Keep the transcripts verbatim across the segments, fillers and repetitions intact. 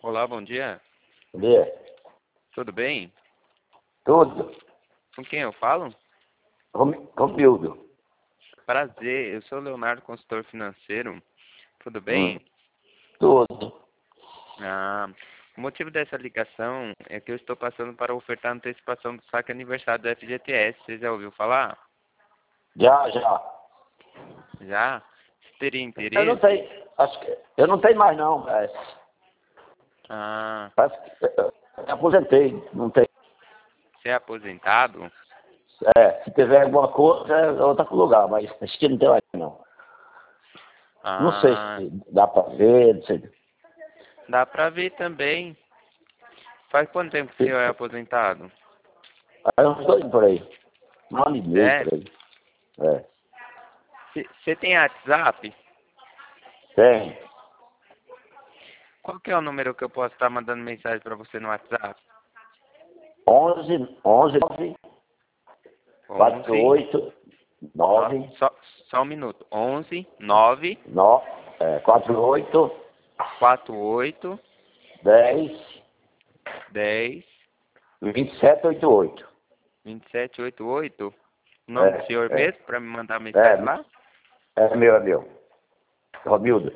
Olá, bom dia. Bom dia. Tudo bem? Tudo. Com quem eu falo? Rom- Romildo. Prazer, eu sou o Leonardo, consultor financeiro. Tudo Hum. bem? Tudo. Ah, o motivo dessa ligação é que eu estou passando para ofertar antecipação do saque aniversário do F G T S. Você já ouviu falar? Já, já. Já? Você teria Eu não interesse? tenho. Acho que. Eu não tenho mais não, mas. Ah, Parece que eu eu me aposentei. Não tem. você é aposentado? É, se tiver alguma coisa, é outra lugar, mas acho que não tem mais não. Não sei Ah, se dá pra ver, não sei. dá pra ver também. Faz quanto tempo que você é aposentado? Aí eu estou indo por aí. Um ano e meio por Sério? aí. É. Você você tem WhatsApp? Tem. Qual que é o número que eu posso estar mandando mensagem para você no WhatsApp? onze, onze, nove, quatro, onze, oito, nossa, nove, só, só um minuto. onze, nove, nove, é, quatro, oito, quarenta e oito, dez, dez, vinte e sete, oitenta e oito. vinte e sete, oitenta e oito. O nome do É, senhor é, mesmo para me mandar mensagem é, lá? é meu, é meu. Romildo.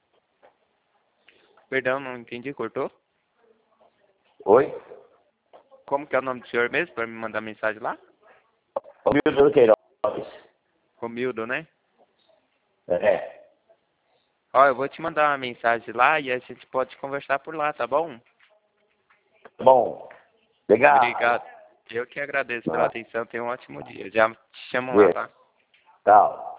Perdão, não entendi, cortou? Oi? Como que é o nome do senhor mesmo para me mandar mensagem lá? Romildo Queiroz. Romildo, né? É. Ó, eu vou te mandar uma mensagem lá e a gente pode conversar por lá, tá bom? Bom, obrigado. Obrigado. Eu que agradeço pela Ah, atenção. Tenha um ótimo dia. Já te chamo lá, Deus. tá? Tchau.